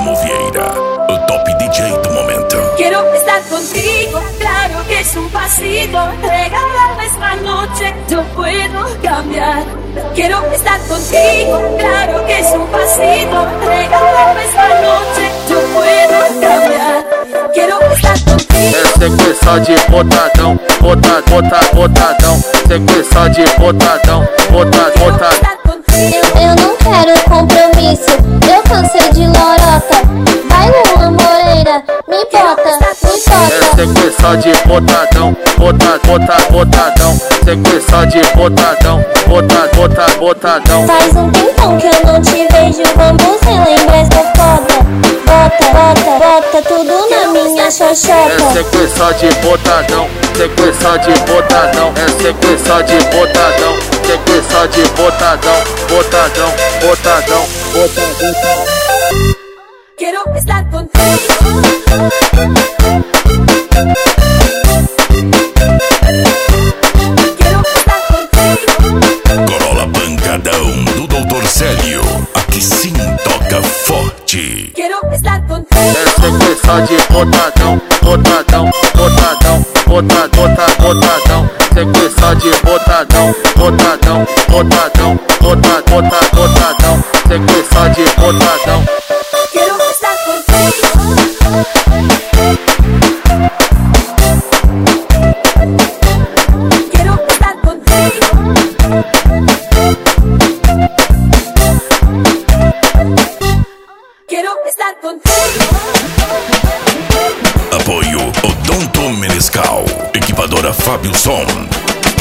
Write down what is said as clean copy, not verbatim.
Adamo Vieira, o top DJ do momento. Quiero estar contigo, claro que es un pasito. Regálame esta noche, yo puedo cambiar. Quiero estar contigo, claro que es un pasito. Regálame esta noche, yo puedo cambiar. Quiero estar contigo. É sequência de botadão, botadão. Sequência de botadão, botadão. Eu não quero compromisso, eu cansei de lorota. Vai Lula Moreira, me bota. É sequência de botadão, botadão. Sequência de botadão, botadão. Faz um tempão que eu não te vejo, vamos relembrar essa foda. Bota tudo na minha xoxota. É sequência de botadão, sequência de botadão. É sequência de botadão, sequência de botadão. Quiero estar contigo. Quiero estar contigo. Corolla Pancadão do Dr. Célio, aqui sim toca forte. Quiero estar contigo. É sequência de botadão. Sequência de botadão. Sequência de botadão. Quiero estar contigo. Quiero estar contigo. Quiero estar contigo. Apoio Odonto Menescal, equipadora Fábio Som.